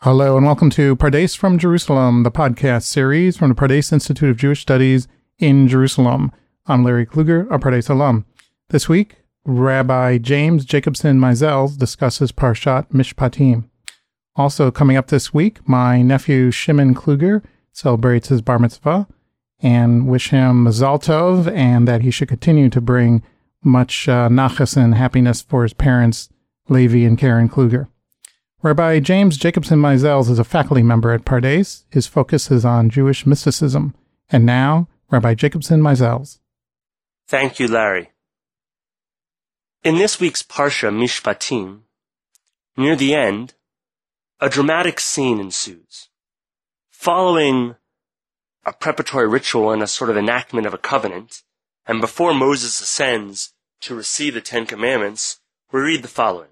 Hello and welcome to Pardes from Jerusalem, the podcast series from the Pardes Institute of Jewish Studies in Jerusalem. I'm Larry Kluger, a Pardes alum. This week, Rabbi James Jacobson Meisels discusses Parshat Mishpatim. Also coming up this week, my nephew Shimon Kluger celebrates his bar mitzvah and wish him mazal tov and that he should continue to bring much nachas and happiness for his parents, Levi and Karen Kluger. Rabbi James Jacobson Meisels is a faculty member at Pardes. His focus is on Jewish mysticism. And now, Rabbi Jacobson Meisels. Thank you, Larry. In this week's Parsha Mishpatim, near the end, a dramatic scene ensues. Following a preparatory ritual and a sort of enactment of a covenant, and before Moses ascends to receive the Ten Commandments, we read the following.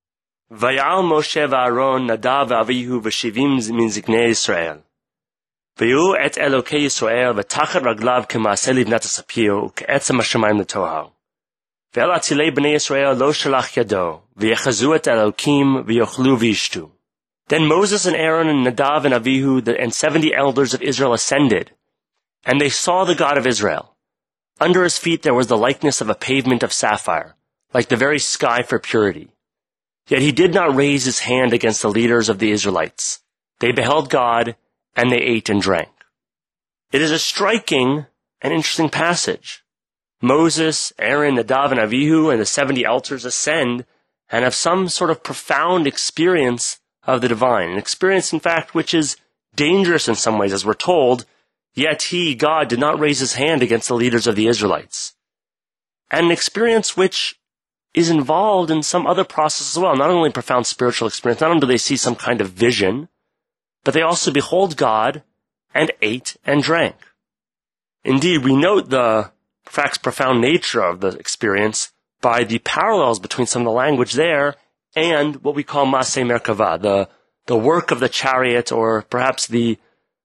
Vayal Moshe v'Aaron Nadav v'Avihu v'shivim min ziknei Yisrael. V'yu et Elokei Yisrael v'tachat raglav k'maaseh livnat hasapir u'ke'etzem hashamayim l'tohar. V'el atzilei b'nei Yisrael lo shalach yado v'yechazu et Elokim v'yochlu v'yishtu. Then Moses and Aaron and Nadav and Avihu and 70 elders of Israel ascended, and they saw the God of Israel. Under his feet there was the likeness of a pavement of sapphire, like the very sky for purity. Yet he did not raise his hand against the leaders of the Israelites. They beheld God, and they ate and drank. It is a striking and interesting passage. Moses, Aaron, Nadav, and Avihu, and the 70 elders ascend and have some sort of profound experience of the divine, an experience, in fact, which is dangerous in some ways, as we're told, yet he, God, did not raise his hand against the leaders of the Israelites. And an experience which is involved in some other process as well, not only profound spiritual experience, not only do they see some kind of vision, but they also behold God and ate and drank. Indeed, we note the perhaps profound nature of the experience by the parallels between some of the language there and what we call Maaseh Merkavah, the work of the chariot, or perhaps the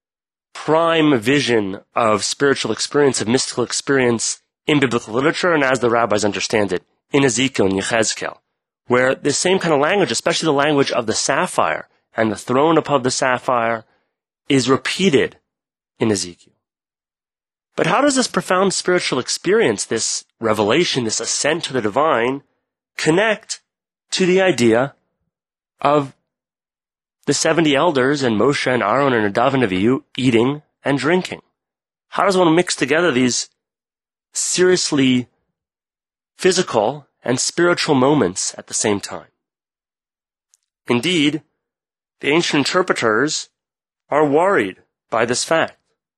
prime vision of spiritual experience, of mystical experience in biblical literature, and as the rabbis understand it, in Ezekiel and Yechezkel, where the same kind of language, especially the language of the sapphire and the throne above the sapphire, is repeated in Ezekiel. But how does this profound spiritual experience, this revelation, this ascent to the divine, connect to the idea of the 70 elders and Moshe and Aaron and Nadav and Avihu eating and drinking? How does one mix together these seriously physical and spiritual moments at the same time? Indeed, the ancient interpreters are worried by this fact.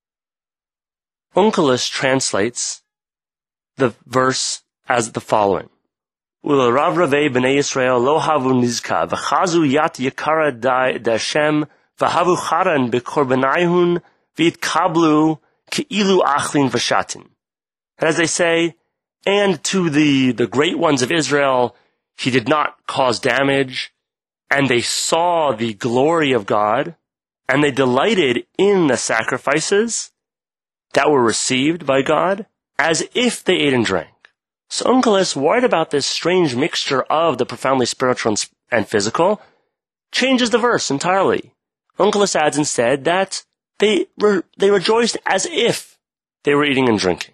Onkelos translates the verse as the following. U'lerav ravei b'nei Yisrael lo havu nizka v'chazu yat yakara d'Hashem v'havu charan b'korbanayhun v'yitkablu ke'ilu achlin v'shatin. And as they say, and to the great ones of Israel, he did not cause damage, and they saw the glory of God, and they delighted in the sacrifices that were received by God, as if they ate and drank. So Onkelos, worried about this strange mixture of the profoundly spiritual and physical, changes the verse entirely. Onkelos adds instead that they rejoiced as if they were eating and drinking.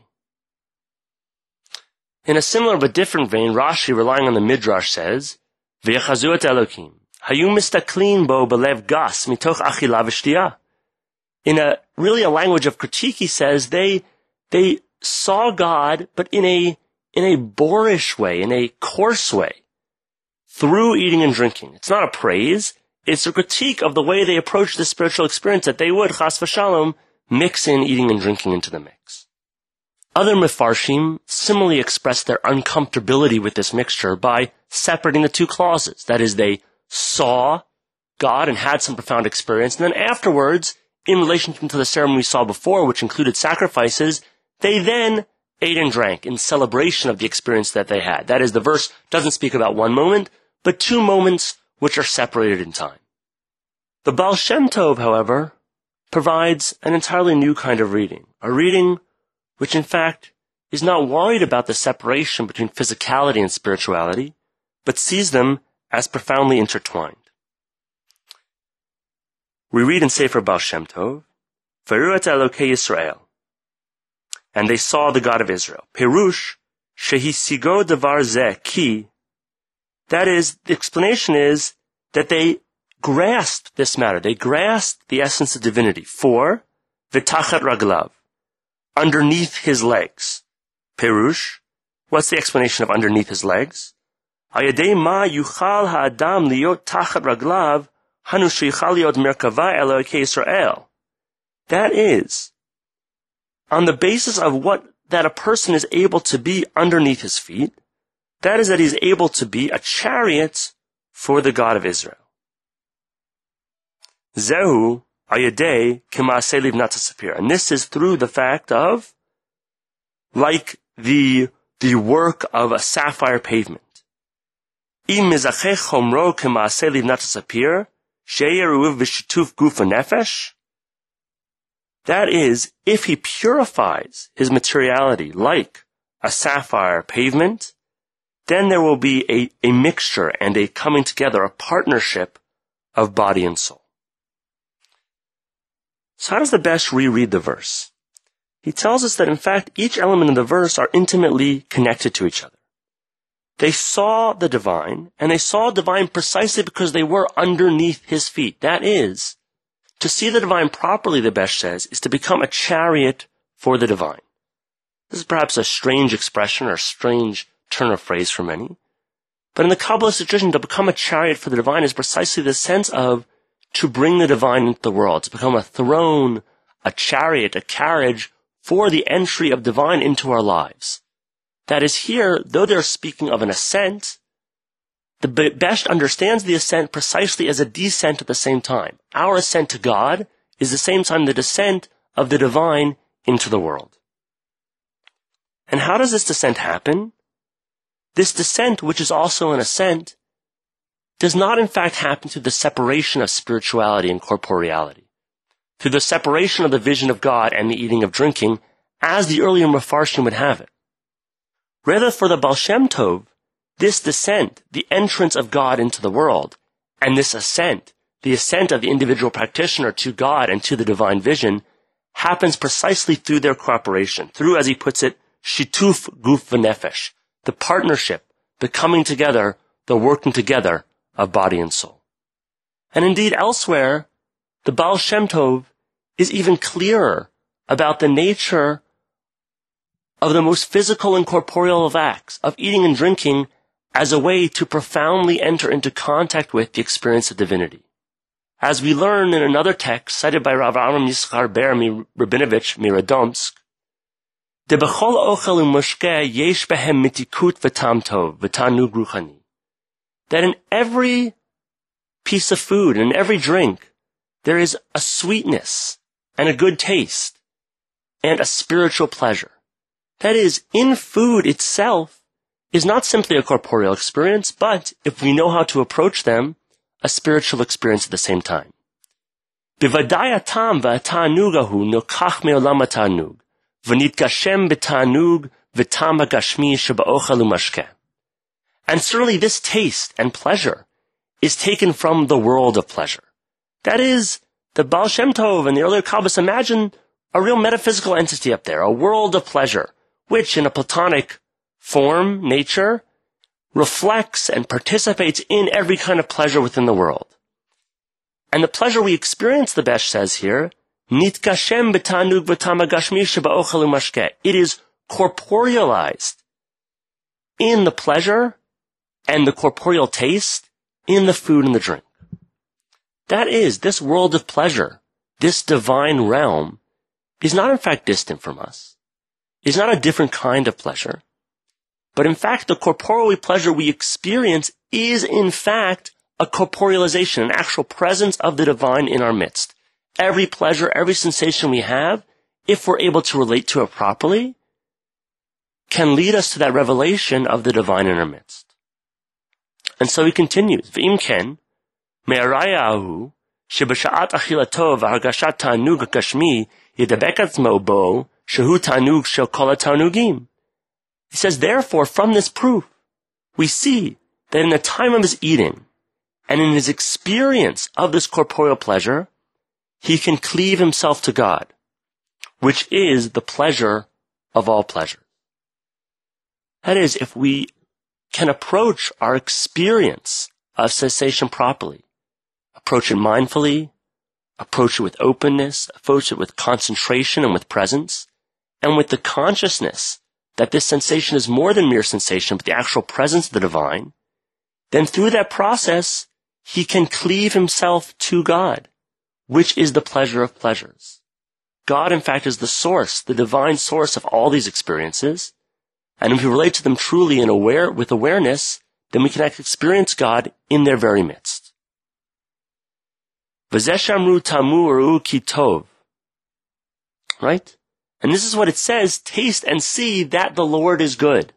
In a similar but different vein, Rashi, relying on the Midrash, says, V'yechazu et Elokim, hayu mistaklin bo belev gas mitoch achila v'shtiyah. In a language of critique, he says, they saw God, but in a boorish way, in a coarse way, through eating and drinking. It's not a praise, it's a critique of the way they approached this spiritual experience, that they would, chas v'shalom, mix in eating and drinking into the mix. Other Mefarshim similarly express their uncomfortability with this mixture by separating the two clauses. That is, they saw God and had some profound experience, and then afterwards, in relation to the ceremony we saw before, which included sacrifices, they then ate and drank in celebration of the experience that they had. That is, the verse doesn't speak about one moment, but two moments which are separated in time. The Baal Shem Tov, however, provides an entirely new kind of reading, a reading which in fact is not worried about the separation between physicality and spirituality, but sees them as profoundly intertwined. We read in Sefer Baal Shem Tov, V'ru et Elokei Yisrael, and they saw the God of Israel. Perush, Shehisigo Devar Zeh Ki, that is, the explanation is that they grasped this matter. They grasped the essence of divinity. For, V'tachat Raglav, underneath his legs. Perush, what's the explanation of underneath his legs? Ayadei ma yuchal ha'adam liot tachat raglav hanu sheichal liot merkava Elokei Yisrael. That is, on the basis of what that a person is able to be underneath his feet, that is that he's able to be a chariot for the God of Israel. Zehu ayadei k'maaseh livnat hasapir. And this is through the fact of, like the work of a sapphire pavement. Im mizachech chomro k'maaseh livnat hasapir, sheyeruv v'shituf guf v'nefesh. That is, if he purifies his materiality like a sapphire pavement, then there will be a mixture and a coming together, a partnership of body and soul. So how does the Besh reread the verse? He tells us that in fact each element of the verse are intimately connected to each other. They saw the divine, and they saw divine precisely because they were underneath his feet. That is, to see the divine properly, the Besh says, is to become a chariot for the divine. This is perhaps a strange expression or a strange turn of phrase for many. But in the Kabbalistic tradition, to become a chariot for the divine is precisely the sense of to bring the divine into the world, to become a throne, a chariot, a carriage for the entry of divine into our lives. That is here, though they're speaking of an ascent, the Besh understands the ascent precisely as a descent at the same time. Our ascent to God is the same time the descent of the divine into the world. And how does this descent happen? This descent, which is also an ascent, does not in fact happen through the separation of spirituality and corporeality, through the separation of the vision of God and the eating of drinking, as the earlier Mefarshim would have it. Rather, for the Baal Shem Tov, this descent, the entrance of God into the world, and this ascent, the ascent of the individual practitioner to God and to the divine vision, happens precisely through their cooperation, through, as he puts it, shituf guf v'nefesh, the partnership, the coming together, the working together of body and soul. And indeed, elsewhere, the Baal Shem Tov is even clearer about the nature of the most physical and corporeal of acts, of eating and drinking, as a way to profoundly enter into contact with the experience of divinity. As we learn in another text cited by Rav Amram Yisachar Ber Rabinovich Miradomsk, De b'chol ochel u'moshke yesh behem mitikut v'tam tov v'tanug ruchani. That in every piece of food and in every drink, there is a sweetness and a good taste and a spiritual pleasure. That is, in food itself is not simply a corporeal experience, but, if we know how to approach them, a spiritual experience at the same time. B'vadai atam v'atanug ahu nokach me'olam hatanug, v'nitgashem b'tanug v'tam hagashmi sheba'ochel u'mashkeh. And certainly this taste and pleasure is taken from the world of pleasure. That is, the Baal Shem Tov and the earlier Kabbalists imagine a real metaphysical entity up there, a world of pleasure, which in a Platonic form, nature, reflects and participates in every kind of pleasure within the world. And the pleasure we experience, the Besh says here, nitgashem b'tanug v'tam hagashmi sheba'ochel u'mashkeh. It is corporealized in the pleasure and the corporeal taste in the food and the drink. That is, this world of pleasure, this divine realm, is not in fact distant from us. It's not a different kind of pleasure. But in fact, the corporeal pleasure we experience is in fact a corporealization, an actual presence of the divine in our midst. Every pleasure, every sensation we have, if we're able to relate to it properly, can lead us to that revelation of the divine in our midst. And so he continues, V'im ken, me'araya ahu, shebasha'at achilato v'hargashat ta'anug hagashmi yidabek atzmo bo, shehu ta'anug shel kol ha'tanugim. He says, therefore, from this proof, we see that in the time of his eating, and in his experience of this corporeal pleasure, he can cleave himself to God, which is the pleasure of all pleasure. That is, if we can approach our experience of cessation properly, approach it mindfully, approach it with openness, approach it with concentration and with presence, and with the consciousness that this sensation is more than mere sensation, but the actual presence of the divine, then through that process, he can cleave himself to God, which is the pleasure of pleasures. God, in fact, is the source, the divine source of all these experiences, and if we relate to them truly and with awareness, then we can experience God in their very midst. V'zeshamru tamu u'ru ki tov. Right? And this is what it says, taste and see that the Lord is good.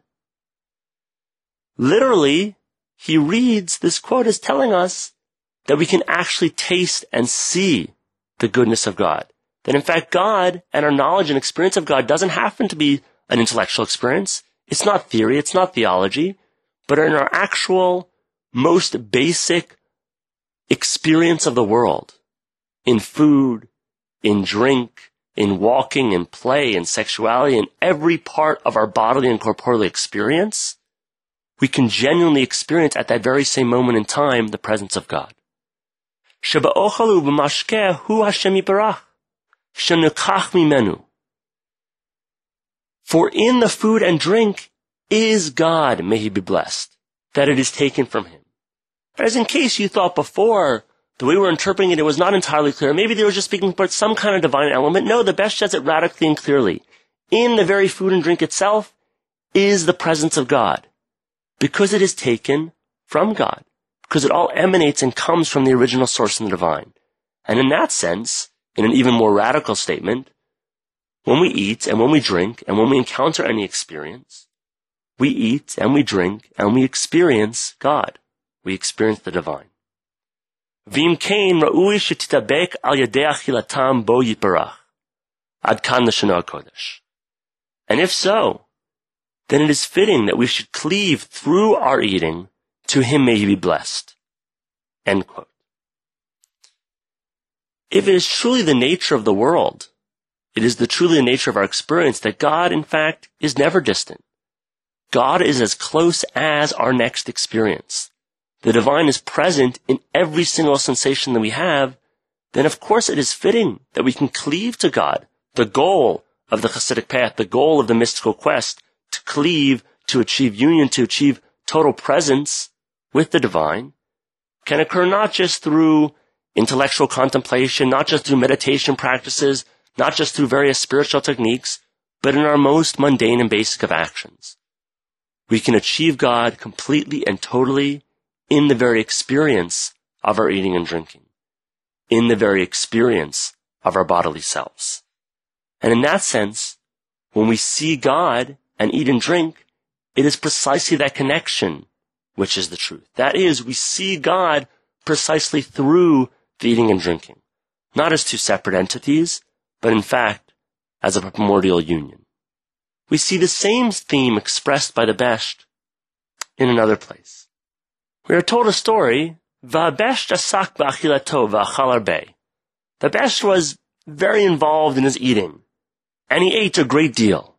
Literally, he reads this quote as telling us that we can actually taste and see the goodness of God. That in fact God and our knowledge and experience of God doesn't happen to be an intellectual experience. It's not theory, it's not theology, but in our actual, most basic experience of the world. In food, in drink, in walking, in play, in sexuality, in every part of our bodily and corporeal experience, we can genuinely experience at that very same moment in time the presence of God. Sheba'ochalu b'mashkeh hu Hashem yibarach, shenukach mimenu. For in the food and drink is God, may he be blessed, that it is taken from him. As in case you thought before, the way we're interpreting it was not entirely clear. Maybe they were just speaking about some kind of divine element. No, the Besh says it radically and clearly. In the very food and drink itself is the presence of God, because it is taken from God, because it all emanates and comes from the original source in the divine. And in that sense, in an even more radical statement, when we eat and when we drink and when we encounter any experience, we eat and we drink and we experience God. We experience the divine. V'im kein ra'ui shetitabek al yadei achilatam bo yiparach. Ad kan l'shana kodesh. And if so, then it is fitting that we should cleave through our eating to him may he be blessed. End quote. If it is truly the nature of the world, it is truly the nature of our experience that God, in fact, is never distant. God is as close as our next experience. The divine is present in every single sensation that we have, then of course it is fitting that we can cleave to God, the goal of the Hasidic path, the goal of the mystical quest, to cleave, to achieve union, to achieve total presence with the divine, can occur not just through intellectual contemplation, not just through meditation practices, not just through various spiritual techniques, but in our most mundane and basic of actions. We can achieve God completely and totally in the very experience of our eating and drinking, in the very experience of our bodily selves. And in that sense, when we see God and eat and drink, it is precisely that connection which is the truth. That is, we see God precisely through the eating and drinking, not as two separate entities, but in fact, as a primordial union. We see the same theme expressed by the Besht in another place. We are told a story, V'abesht asak b'achilato v'achal arbeh. The Besht was very involved in his eating, and he ate a great deal.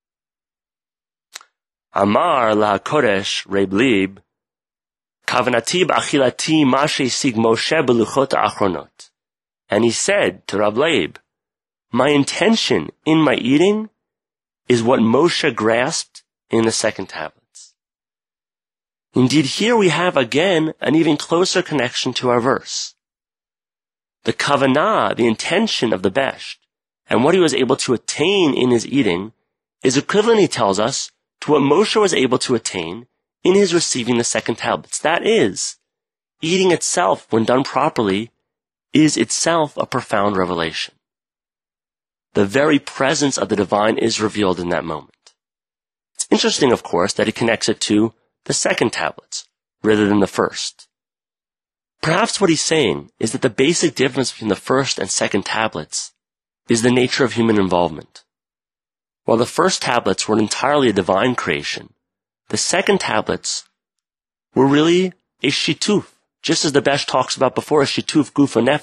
Amar la'kodesh Reb Leib, kavanati b'achilati ma she'hasig Moshe b'luchot ha'achronot. And he said to Reb Leib, my intention in my eating is what Moshe grasped in the second tablets. Indeed, here we have again an even closer connection to our verse. The kavanah, the intention of the Besht, and what he was able to attain in his eating is equivalent, he tells us, to what Moshe was able to attain in his receiving the second tablets. That is, eating itself, when done properly, is itself a profound revelation. The very presence of the divine is revealed in that moment. It's interesting, of course, that he connects it to the second tablets, rather than the first. Perhaps what he's saying is that the basic difference between the first and second tablets is the nature of human involvement. While the first tablets were entirely a divine creation, the second tablets were really a shituf, just as the Besht talks about before, a shituf gufa nefesh,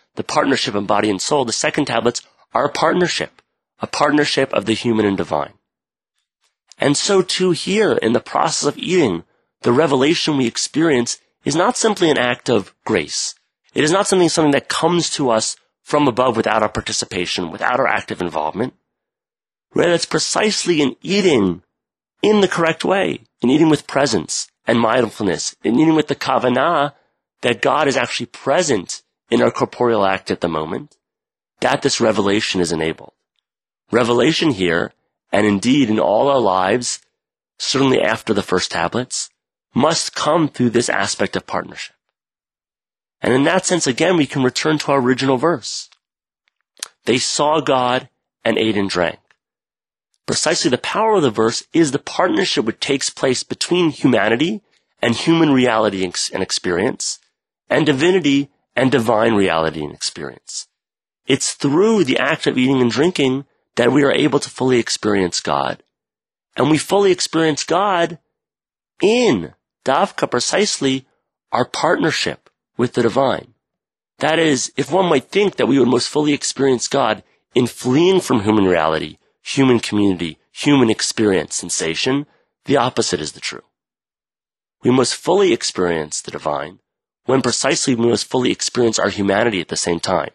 the partnership of body and soul, the second tablets are a partnership of the human and divine. And so too here, in the process of eating, the revelation we experience is not simply an act of grace. It is not something that comes to us from above without our participation, without our active involvement. Rather, it's precisely in eating in the correct way, in eating with presence and mindfulness, in eating with the kavanah, that God is actually present in our corporeal act at the moment, that this revelation is enabled. Revelation here, and indeed in all our lives, certainly after the first tablets, must come through this aspect of partnership. And in that sense, again, we can return to our original verse. They saw God and ate and drank. Precisely the power of the verse is the partnership which takes place between humanity and human reality and experience, and divinity and divine reality and experience. It's through the act of eating and drinking that we are able to fully experience God. And we fully experience God in, Davka, precisely, our partnership with the divine. That is, if one might think that we would most fully experience God in fleeing from human reality, human community, human experience, sensation, the opposite is the true. We must fully experience the divine when precisely we must fully experience our humanity at the same time.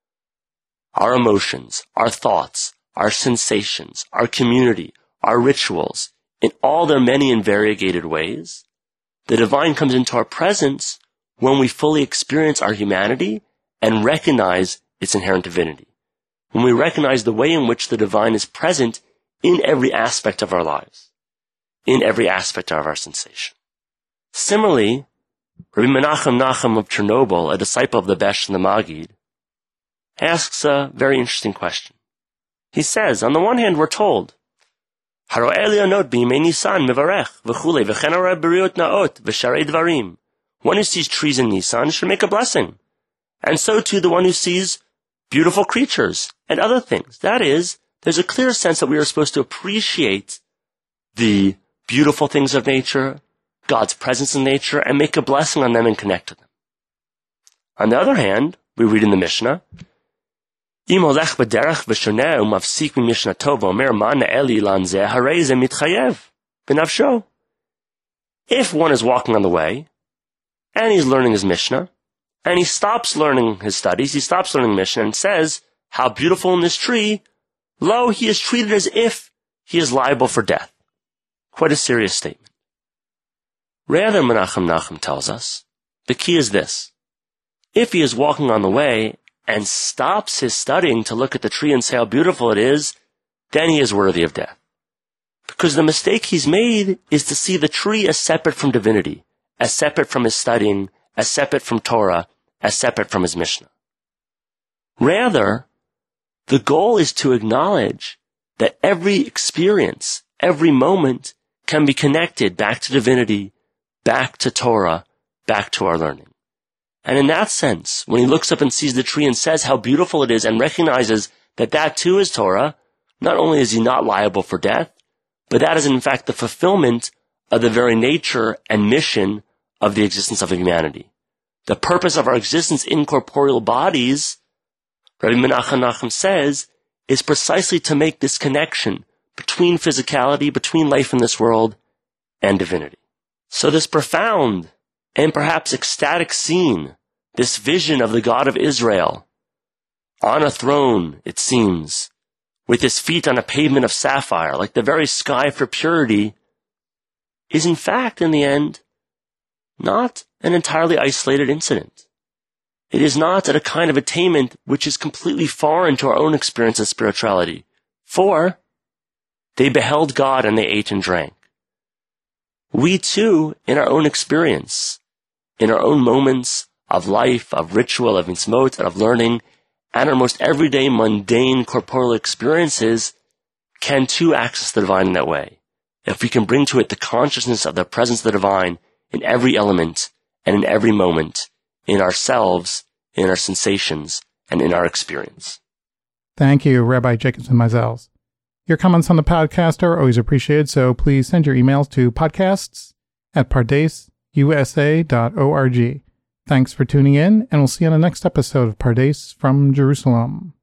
Our emotions, our thoughts, our sensations, our community, our rituals, in all their many and variegated ways, the divine comes into our presence when we fully experience our humanity and recognize its inherent divinity. When we recognize the way in which the divine is present in every aspect of our lives, in every aspect of our sensation. Similarly, Rabbi Menachem Nachum of Chernobyl, a disciple of the Besh and the Magid, asks a very interesting question. He says, on the one hand, we're told, one who sees trees in Nisan should make a blessing. And so too the one who sees beautiful creatures and other things. That is, there's a clear sense that we are supposed to appreciate the beautiful things of nature, God's presence in nature, and make a blessing on them and connect to them. On the other hand, we read in the Mishnah, if one is walking on the way, and he's learning his Mishnah, and he stops learning his studies, he stops learning Mishnah, and says, how beautiful in this tree, lo, he is treated as if he is liable for death. Quite a serious statement. Rather, Menachem Nachum tells us, the key is this. If he is walking on the way and stops his studying to look at the tree and say how beautiful it is, then he is worthy of death. Because the mistake he's made is to see the tree as separate from divinity, as separate from his studying, as separate from Torah, as separate from his Mishnah. Rather, the goal is to acknowledge that every experience, every moment can be connected back to divinity, back to Torah, back to our learning. And in that sense, when he looks up and sees the tree and says how beautiful it is and recognizes that that too is Torah, not only is he not liable for death, but that is in fact the fulfillment of the very nature and mission of the existence of humanity. The purpose of our existence in corporeal bodies, Rabbi Menachem Nachum says, is precisely to make this connection between physicality, between life in this world, and divinity. So this profound and perhaps ecstatic scene, this vision of the God of Israel, on a throne, it seems, with his feet on a pavement of sapphire, like the very sky for purity, is in fact, in the end, not an entirely isolated incident. It is not at a kind of attainment which is completely foreign to our own experience of spirituality. For they beheld God and they ate and drank. We too, in our own experience, in our own moments of life, of ritual, of mitzvot, and of learning, and our most everyday, mundane, corporeal experiences, can too access the divine in that way. If we can bring to it the consciousness of the presence of the divine in every element and in every moment, in ourselves, in our sensations, and in our experience. Thank you, Rabbi Jacobson Meisels. Your comments on the podcast are always appreciated, so please send your emails to podcasts@pardesusa.org. Thanks for tuning in, and we'll see you on the next episode of Pardes from Jerusalem.